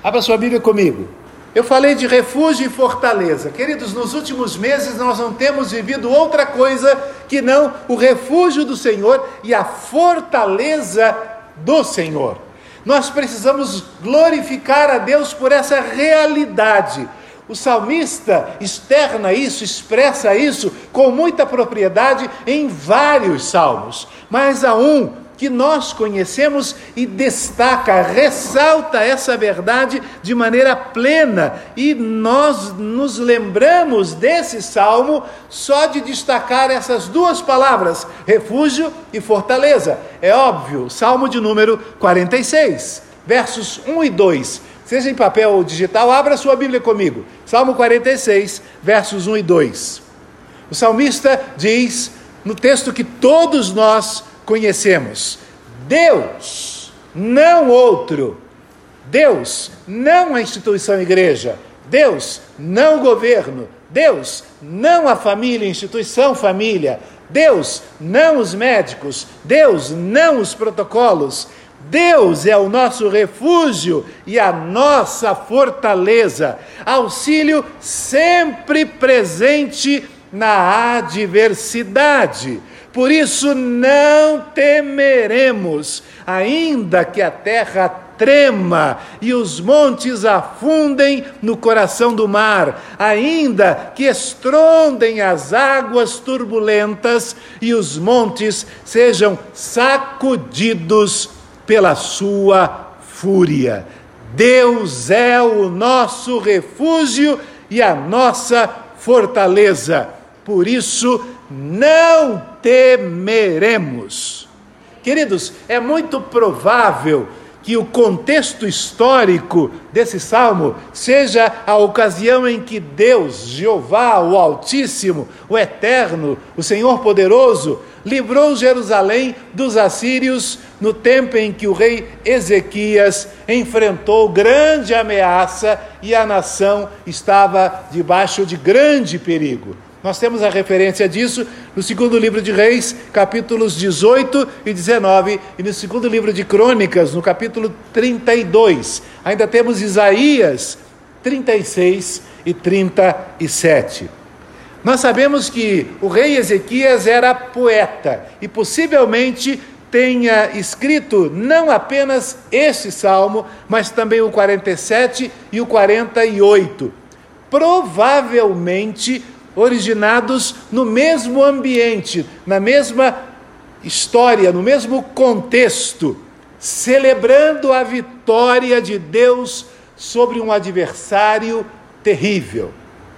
Abra sua Bíblia comigo. Eu falei de refúgio e fortaleza. Queridos, nos últimos meses nós não temos vivido outra coisa que não o refúgio do Senhor e a fortaleza do Senhor. Nós precisamos glorificar a Deus por essa realidade. O salmista externa isso, expressa isso com muita propriedade em vários salmos. Mas há um que nós conhecemos e destaca, ressalta essa verdade de maneira plena. E nós nos lembramos desse salmo só de destacar essas duas palavras, refúgio e fortaleza. É óbvio, salmo de número 46, versos 1 e 2. Seja em papel ou digital, abra sua Bíblia comigo. Salmo 46, versos 1 e 2. O salmista diz, no texto que todos nós conhecemos: Deus, não outro. Deus, não a instituição igreja. Deus, não o governo. Deus, não a família, instituição família. Deus, não os médicos. Deus, não os protocolos. Deus é o nosso refúgio e a nossa fortaleza, auxílio sempre presente na adversidade. Por isso não temeremos, ainda que a terra trema e os montes afundem no coração do mar, ainda que estrondem as águas turbulentas e os montes sejam sacudidos pela sua fúria. Deus é o nosso refúgio e a nossa fortaleza. Por isso, não temeremos. Queridos, é muito provável que o contexto histórico desse salmo seja a ocasião em que Deus, Jeová, o Altíssimo, o Eterno, o Senhor Poderoso, livrou Jerusalém dos assírios no tempo em que o rei Ezequias enfrentou grande ameaça e a nação estava debaixo de grande perigo. Nós temos a referência disso no segundo livro de Reis, capítulos 18 e 19, e no segundo livro de Crônicas, no capítulo 32. Ainda temos Isaías 36 e 37. Nós sabemos que o rei Ezequias era poeta e possivelmente tenha escrito não apenas este salmo, mas também o 47 e o 48. Provavelmente originados no mesmo ambiente, na mesma história, no mesmo contexto, celebrando a vitória de Deus sobre um adversário terrível.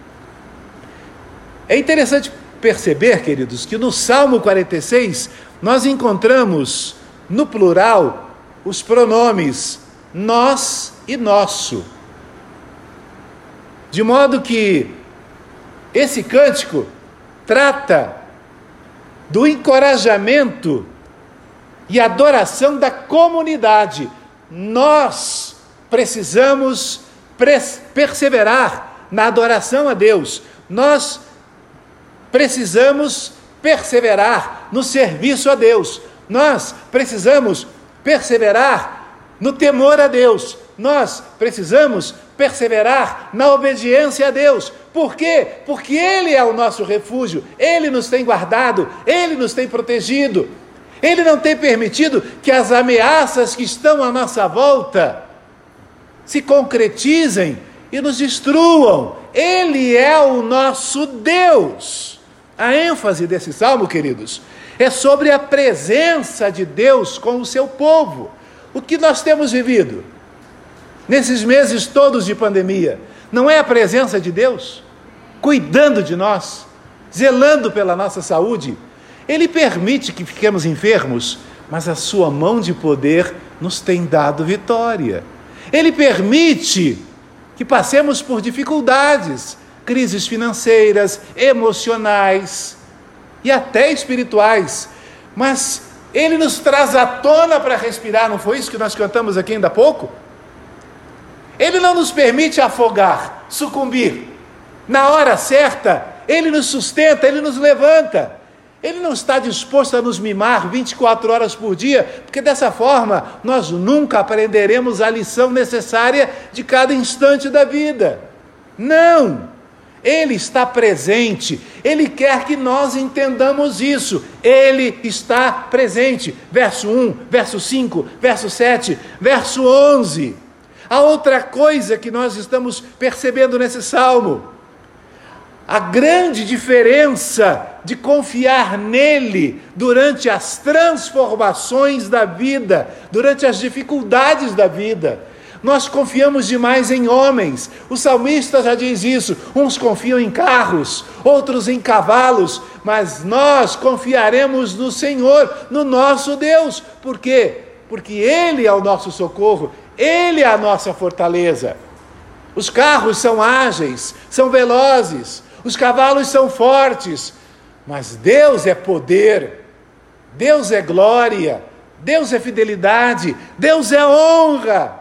É interessante perceber, queridos, que no Salmo 46 nós encontramos no plural os pronomes nós e nosso. De modo que esse cântico trata do encorajamento e adoração da comunidade. Nós precisamos perseverar na adoração a Deus. Nós precisamos perseverar no serviço a Deus. Nós precisamos perseverar no temor a Deus. Nós precisamos perseverar na obediência a Deus. Por quê? Porque Ele é o nosso refúgio, Ele nos tem guardado, Ele nos tem protegido, Ele não tem permitido que as ameaças que estão à nossa volta se concretizem e nos destruam. Ele é o nosso Deus. A ênfase desse salmo, queridos, é sobre a presença de Deus com o seu povo. O que nós temos vivido nesses meses todos de pandemia, não é a presença de Deus cuidando de nós, zelando pela nossa saúde? Ele permite que fiquemos enfermos, mas a sua mão de poder nos tem dado vitória. Ele permite que passemos por dificuldades, crises financeiras, emocionais e até espirituais, mas Ele nos traz à tona para respirar. Não foi isso que nós cantamos aqui ainda há pouco? Ele não nos permite afogar, sucumbir. Na hora certa, Ele nos sustenta, Ele nos levanta. Ele não está disposto a nos mimar 24 horas por dia, porque dessa forma nós nunca aprenderemos a lição necessária de cada instante da vida. Não! Ele está presente, Ele quer que nós entendamos isso. Ele está presente. Verso 1, verso 5, verso 7, verso 11. A outra coisa que nós estamos percebendo nesse salmo, a grande diferença de confiar nele durante as transformações da vida, durante as dificuldades da vida. Nós confiamos demais em homens. O salmista já diz isso. Uns confiam em carros, outros em cavalos, mas nós confiaremos no Senhor, no nosso Deus. Por quê? Porque Ele é o nosso socorro, Ele é a nossa fortaleza. Os carros são ágeis, são velozes, os cavalos são fortes, mas Deus é poder, Deus é glória, Deus é fidelidade, Deus é honra.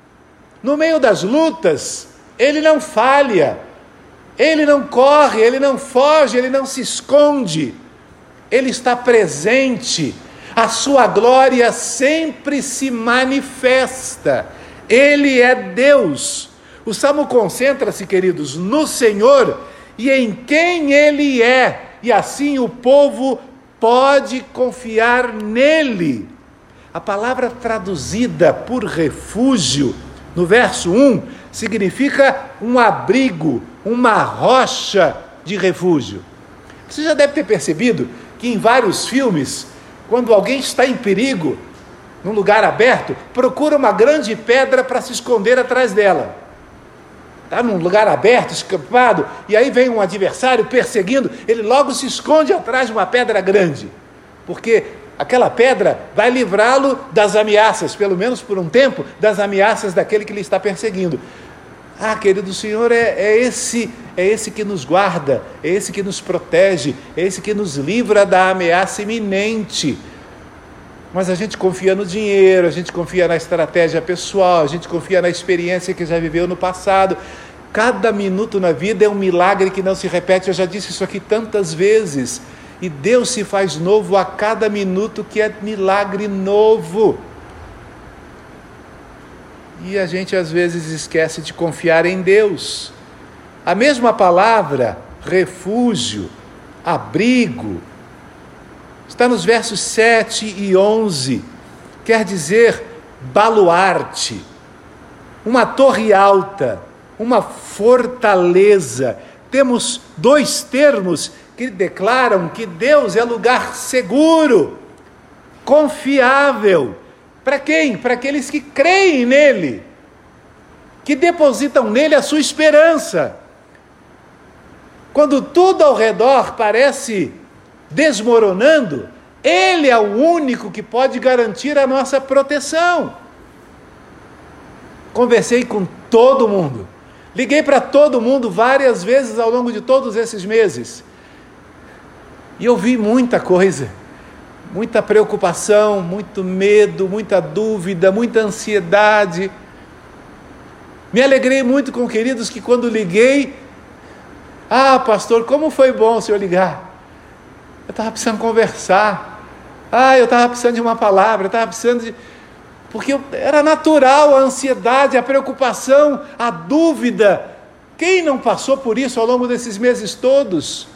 No meio das lutas, Ele não falha, Ele não corre, Ele não foge, Ele não se esconde, Ele está presente, a sua glória sempre se manifesta, Ele é Deus. O Salmo concentra-se, queridos, no Senhor e em quem Ele é, e assim o povo pode confiar nele. A palavra traduzida por refúgio, no verso 1, significa um abrigo, uma rocha de refúgio. Você já deve ter percebido que em vários filmes, quando alguém está em perigo, num lugar aberto, procura uma grande pedra para se esconder atrás dela. Está num lugar aberto, escampado, e aí vem um adversário perseguindo, ele logo se esconde atrás de uma pedra grande, porque aquela pedra vai livrá-lo das ameaças, pelo menos por um tempo, das ameaças daquele que lhe está perseguindo. Ah, querido Senhor, é esse que nos guarda, é esse que nos protege, é esse que nos livra da ameaça iminente. Mas a gente confia no dinheiro, a gente confia na estratégia pessoal, a gente confia na experiência que já viveu no passado. Cada minuto na vida é um milagre que não se repete. Eu já disse isso aqui tantas vezes. E Deus se faz novo a cada minuto, que é milagre novo. E a gente às vezes esquece de confiar em Deus. A mesma palavra, refúgio, abrigo, está nos versos 7 e 11. Quer dizer baluarte, uma torre alta, uma fortaleza. Temos dois termos que declaram que Deus é lugar seguro, confiável. Para quem? Para aqueles que creem nele, que depositam nele a sua esperança. Quando tudo ao redor parece desmoronando, Ele é o único que pode garantir a nossa proteção. Conversei com todo mundo, liguei para todo mundo várias vezes ao longo de todos esses meses, e ouvi muita coisa, muita preocupação, muito medo, muita dúvida, muita ansiedade. Me alegrei muito com queridos que quando liguei, pastor, como foi bom o senhor ligar. Eu estava precisando conversar. Eu estava precisando de uma palavra, eu estava precisando de... Porque era natural a ansiedade, a preocupação, a dúvida. Quem não passou por isso ao longo desses meses todos?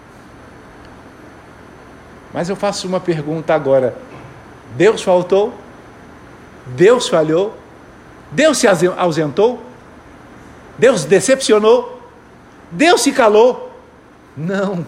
Mas eu faço uma pergunta agora. Deus faltou? Deus falhou? Deus se ausentou? Deus decepcionou? Deus se calou? Não.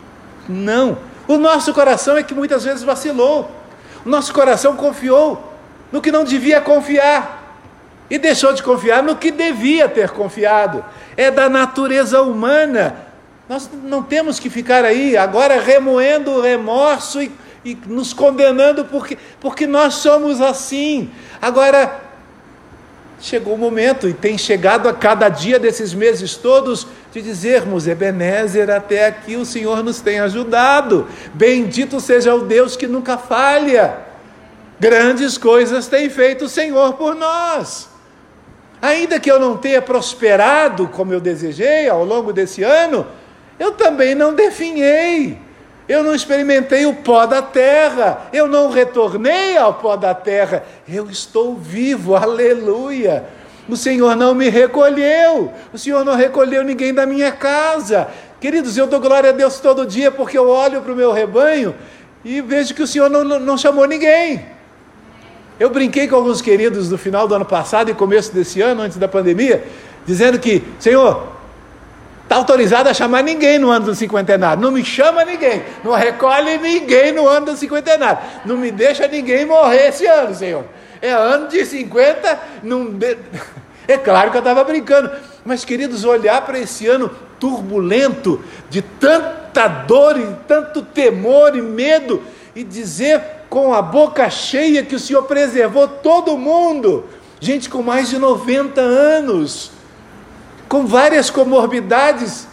O nosso coração é que muitas vezes vacilou. O nosso coração confiou no que não devia confiar e deixou de confiar no que devia ter confiado. É da natureza humana. Nós não temos que ficar aí agora remoendo o remorso e nos condenando porque nós somos assim. Agora, chegou o momento, e tem chegado a cada dia desses meses todos, de dizermos: Ebenezer, até aqui o Senhor nos tem ajudado. Bendito seja o Deus que nunca falha. Grandes coisas tem feito o Senhor por nós. Ainda que eu não tenha prosperado como eu desejei ao longo desse ano, eu também não definhei. eu não experimentei o pó da terra, eu não retornei ao pó da terra, eu estou vivo, aleluia. O Senhor não me recolheu, o Senhor não recolheu ninguém da minha casa. Queridos, eu dou glória a Deus todo dia, porque eu olho para o meu rebanho e vejo que o Senhor não chamou ninguém. Eu brinquei com alguns queridos no final do ano passado e começo desse ano, antes da pandemia, dizendo que, Senhor, está autorizado a chamar ninguém no ano do cinquentenário, não me chama ninguém, não recolhe ninguém no ano do cinquentenário, não me deixa ninguém morrer esse ano, Senhor. É ano de 50, é claro que eu estava brincando, mas queridos, olhar para esse ano turbulento, de tanta dor e tanto temor e medo, e dizer com a boca cheia que o Senhor preservou todo mundo, gente com mais de 90 anos, com várias comorbidades,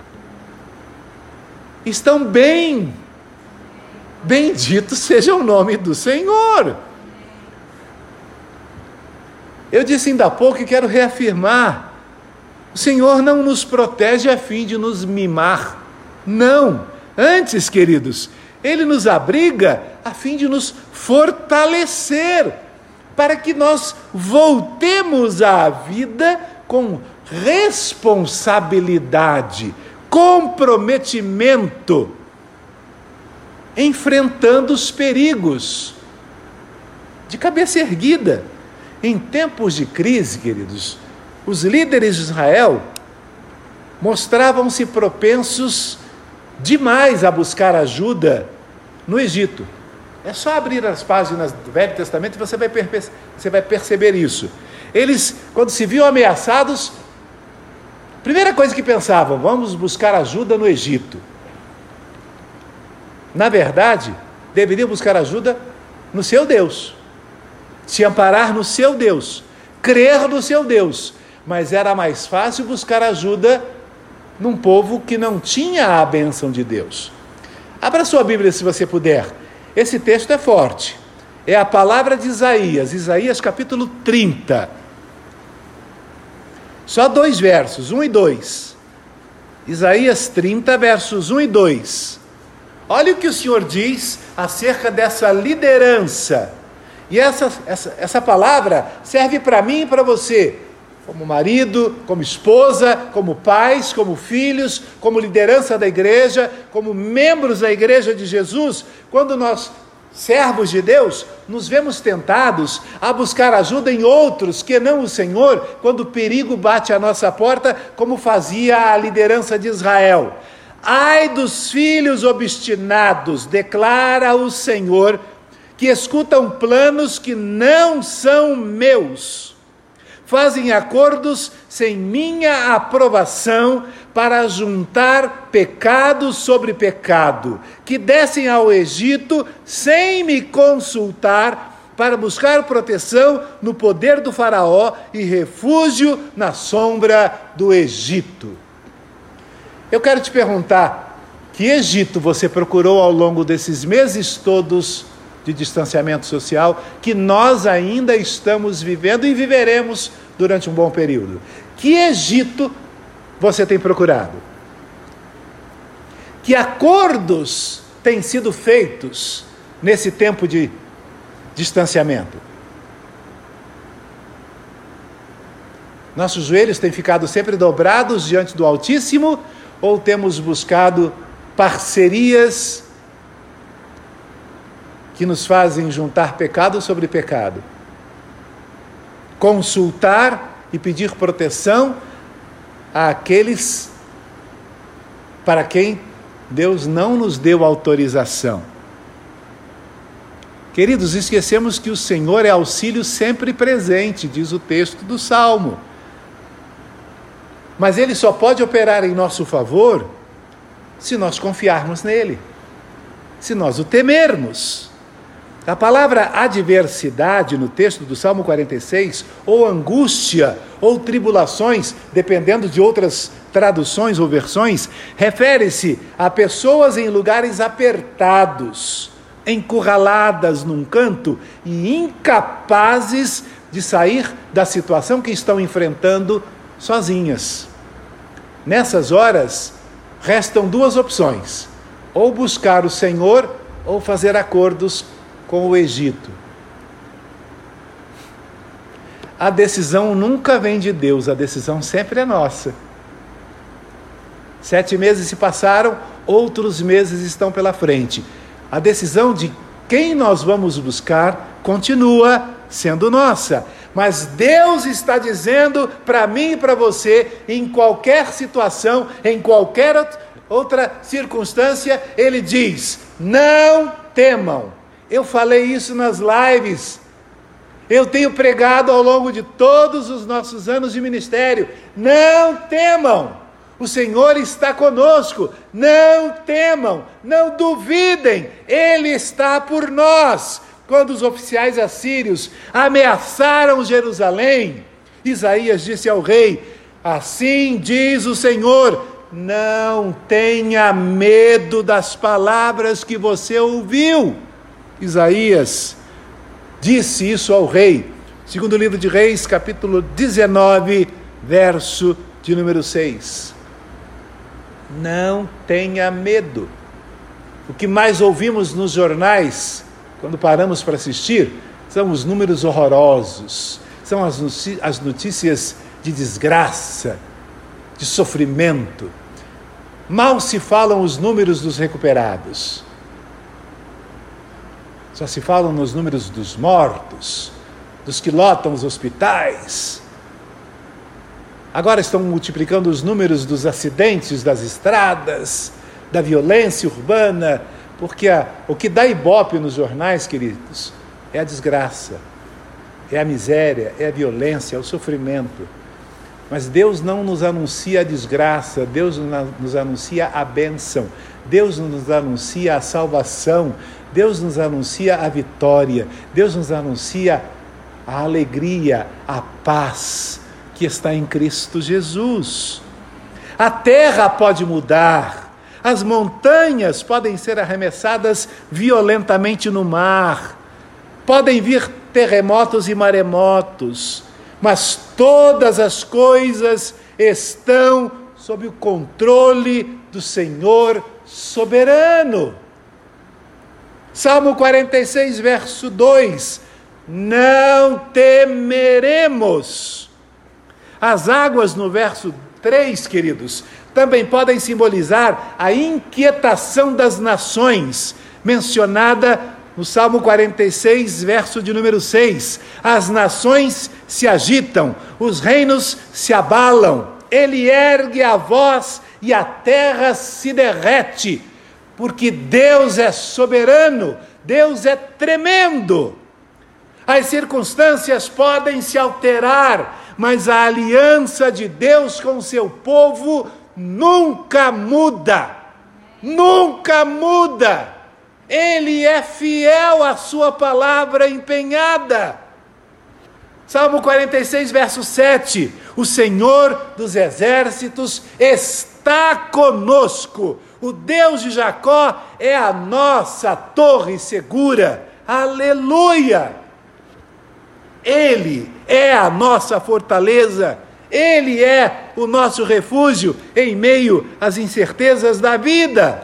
estão bem, bendito seja o nome do Senhor. Eu disse ainda há pouco e quero reafirmar, o Senhor não nos protege a fim de nos mimar, não, antes, queridos, Ele nos abriga a fim de nos fortalecer, para que nós voltemos à vida com responsabilidade, comprometimento, enfrentando os perigos, de cabeça erguida. Em tempos de crise, queridos, os líderes de Israel mostravam-se propensos demais a buscar ajuda no Egito. É só abrir as páginas do Velho Testamento e você vai perceber isso. Eles, quando se viam ameaçados, primeira coisa que pensavam, vamos buscar ajuda no Egito. Na verdade, deveriam buscar ajuda no seu Deus, se amparar no seu Deus, crer no seu Deus, mas era mais fácil buscar ajuda num povo que não tinha a bênção de Deus. Abra sua Bíblia se você puder, esse texto é forte, é a palavra de Isaías, Isaías capítulo 30, só 2 versos, 1 e 2, Isaías 30, versos 1 e 2, olha o que o Senhor diz acerca dessa liderança. E essa palavra serve para mim e para você, como marido, como esposa, como pais, como filhos, como liderança da igreja, como membros da igreja de Jesus. Quando nós, servos de Deus, nos vemos tentados a buscar ajuda em outros que não o Senhor, quando o perigo bate à nossa porta, como fazia a liderança de Israel. Ai dos filhos obstinados, declara o Senhor, que escutam planos que não são meus, fazem acordos sem minha aprovação para juntar pecado sobre pecado, que descem ao Egito sem me consultar para buscar proteção no poder do faraó e refúgio na sombra do Egito. Eu quero te perguntar, que Egito você procurou ao longo desses meses todos de distanciamento social, que nós ainda estamos vivendo e viveremos durante um bom período? Que Egito você tem procurado? Que acordos têm sido feitos nesse tempo de distanciamento? Nossos joelhos têm ficado sempre dobrados diante do Altíssimo, ou temos buscado parcerias que nos fazem juntar pecado sobre pecado, consultar e pedir proteção àqueles para quem Deus não nos deu autorização? Queridos, esquecemos que o Senhor é auxílio sempre presente, diz o texto do Salmo, mas Ele só pode operar em nosso favor se nós confiarmos nele, se nós o temermos. A palavra adversidade no texto do Salmo 46, ou angústia, ou tribulações, dependendo de outras traduções ou versões, refere-se a pessoas em lugares apertados, encurraladas num canto e incapazes de sair da situação que estão enfrentando sozinhas. Nessas horas, restam 2 opções: ou buscar o Senhor, ou fazer acordos com o Egito. A decisão nunca vem de Deus, a decisão sempre é nossa. 7 meses se passaram, outros meses estão pela frente. A decisão de quem nós vamos buscar continua sendo nossa. Mas Deus está dizendo para mim e para você, em qualquer situação, em qualquer outra circunstância, Ele diz: não temam. Eu falei isso nas lives. Eu tenho pregado ao longo de todos os nossos anos de ministério. Não temam. O Senhor está conosco. Não temam. Não duvidem. Ele está por nós. Quando os oficiais assírios ameaçaram Jerusalém, Isaías disse ao rei: assim diz o Senhor, não tenha medo das palavras que você ouviu. Isaías disse isso ao rei. Segundo livro de Reis, capítulo 19, verso de número 6. Não tenha medo. O que mais ouvimos nos jornais, quando paramos para assistir, são os números horrorosos, são as notícias de desgraça, de sofrimento. Mal se falam os números dos recuperados. Só se falam nos números dos mortos, dos que lotam os hospitais. Agora estão multiplicando os números dos acidentes das estradas, da violência urbana, porque o que dá ibope nos jornais, queridos, é a desgraça, é a miséria, é a violência, é o sofrimento. Mas Deus não nos anuncia a desgraça, Deus nos anuncia a bênção, Deus nos anuncia a salvação, Deus nos anuncia a vitória, Deus nos anuncia a alegria, a paz que está em Cristo Jesus. A terra pode mudar, as montanhas podem ser arremessadas violentamente no mar, podem vir terremotos e maremotos, mas todas as coisas estão sob o controle do Senhor soberano. Salmo 46, verso 2: não temeremos. As águas no verso 3, queridos, também podem simbolizar a inquietação das nações, mencionada no Salmo 46, verso de número 6. As nações se agitam, os reinos se abalam, ele ergue a voz e a terra se derrete, porque Deus é soberano, Deus é tremendo. As circunstâncias podem se alterar, mas a aliança de Deus com o seu povo nunca muda, nunca muda. Ele é fiel à sua palavra empenhada. Salmo 46, verso 7: o Senhor dos exércitos está conosco, o Deus de Jacó é a nossa torre segura. Aleluia! Ele é a nossa fortaleza, Ele é o nosso refúgio em meio às incertezas da vida.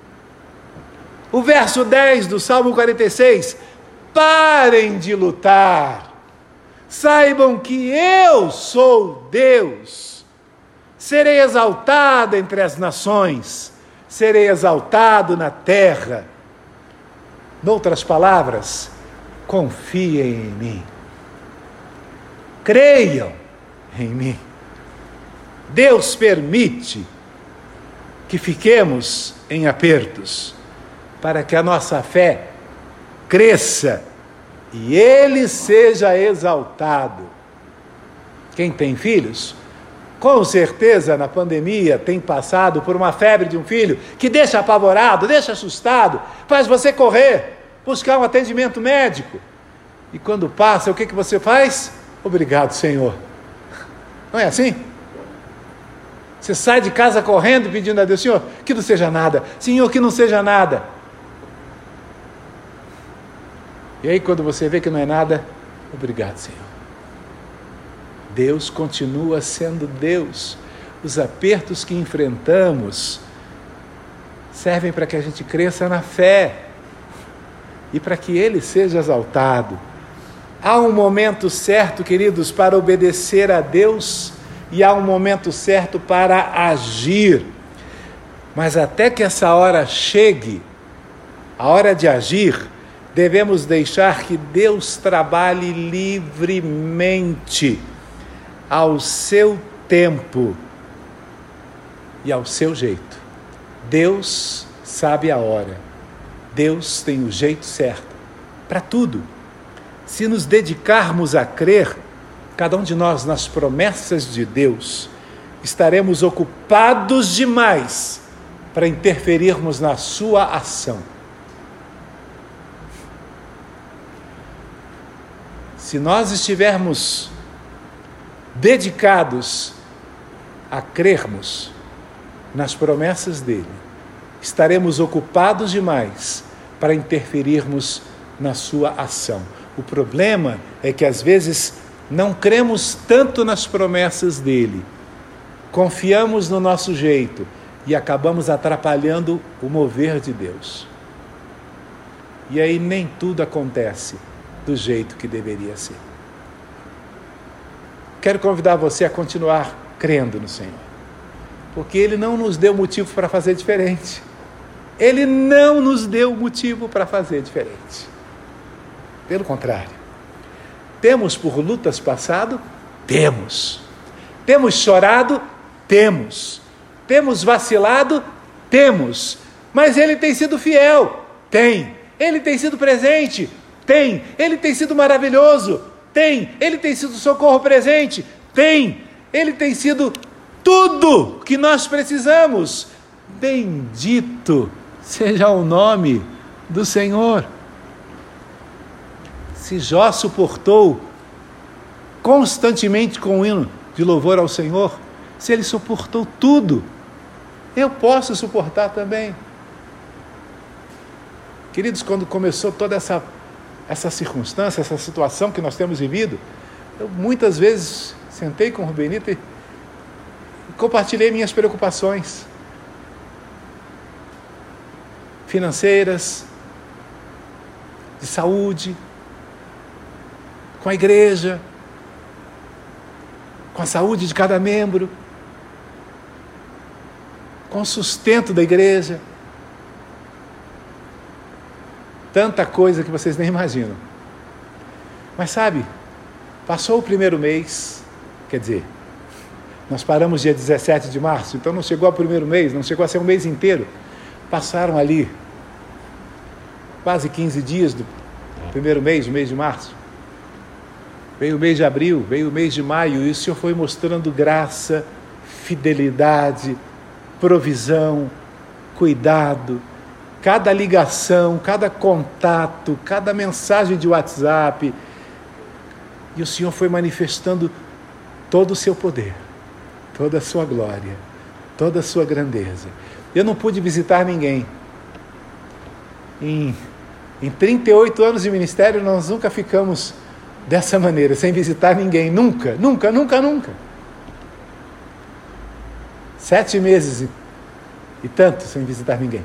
O verso 10 do Salmo 46: parem de lutar, saibam que eu sou Deus, serei exaltado entre as nações, serei exaltado na terra. Noutras palavras, confiem em mim, creiam em mim. Deus permite que fiquemos em apertos, para que a nossa fé cresça e Ele seja exaltado. Quem tem filhos, com certeza na pandemia tem passado por uma febre de um filho que deixa apavorado, deixa assustado, faz você correr, buscar um atendimento médico. E quando passa, o que você faz? Obrigado, Senhor. Não é assim? Você sai de casa correndo pedindo a Deus: Senhor, que não seja nada, Senhor, que não seja nada. E aí quando você vê que não é nada, obrigado, Senhor. Deus continua sendo Deus. Os apertos que enfrentamos servem para que a gente cresça na fé e para que Ele seja exaltado. Há um momento certo, queridos, para obedecer a Deus e há um momento certo para agir. Mas até que essa hora chegue, a hora de agir, devemos deixar que Deus trabalhe livremente, ao seu tempo e ao seu jeito. Deus sabe a hora. Deus tem o jeito certo para tudo. Se nos dedicarmos a crer, cada um de nós nas promessas de Deus, estaremos ocupados demais para interferirmos na sua ação. Se nós estivermos dedicados a crermos nas promessas dele, estaremos ocupados demais para interferirmos na sua ação. O problema é que às vezes não cremos tanto nas promessas dele, confiamos no nosso jeito e acabamos atrapalhando o mover de Deus. E aí nem tudo acontece do jeito que deveria ser. Quero convidar você a continuar crendo no Senhor, porque Ele não nos deu motivo para fazer diferente. Ele não nos deu motivo para fazer diferente. Pelo contrário, temos por lutas passado? Temos. Temos chorado? Temos. Temos vacilado? Temos. Mas Ele tem sido fiel? Tem. Ele tem sido presente? Tem. Ele tem sido maravilhoso? Tem. Ele tem sido socorro presente? Tem. Ele tem sido tudo que nós precisamos. Bendito seja o nome do Senhor. Se Jó suportou constantemente com o hino de louvor ao Senhor, se ele suportou tudo, eu posso suportar também. Queridos, quando começou toda essa circunstância, essa situação que nós temos vivido, eu muitas vezes sentei com o Rubenito e compartilhei minhas preocupações financeiras, de saúde, com a igreja, com a saúde de cada membro, com o sustento da igreja. Tanta coisa que vocês nem imaginam. Mas sabe, passou o primeiro mês, quer dizer, nós paramos dia 17 de março, então não chegou ao primeiro mês, não chegou a ser um mês inteiro. Passaram ali quase 15 dias do primeiro mês, o mês de março. Veio o mês de abril, veio o mês de maio, e o Senhor foi mostrando graça, fidelidade, provisão, cuidado. Cada ligação, cada contato, cada mensagem de WhatsApp, e o Senhor foi manifestando todo o seu poder, toda a sua glória, toda a sua grandeza. Eu não pude visitar ninguém. Em 38 anos de ministério, nós nunca ficamos dessa maneira, sem visitar ninguém, nunca, nunca, nunca, nunca. 7 meses e tanto sem visitar ninguém.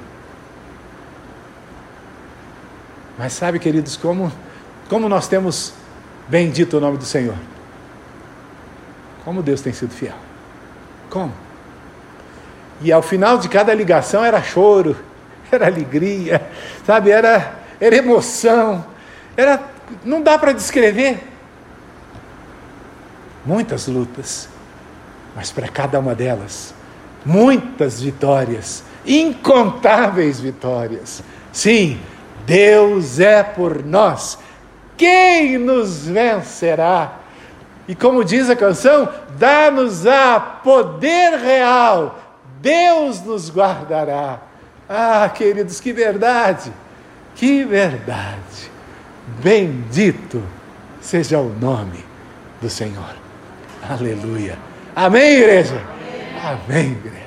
Mas sabe, queridos, como nós temos bendito o nome do Senhor. Como Deus tem sido fiel. Como? E ao final de cada ligação era choro, era alegria, sabe, era emoção, não dá para descrever. Muitas lutas, mas para cada uma delas, muitas vitórias, incontáveis vitórias. Sim, Deus é por nós. Quem nos vencerá? E como diz a canção, dá-nos-á poder real, Deus nos guardará. Ah, queridos, que verdade, que verdade. Bendito seja o nome do Senhor. Aleluia. Amém, igreja? Amém, igreja.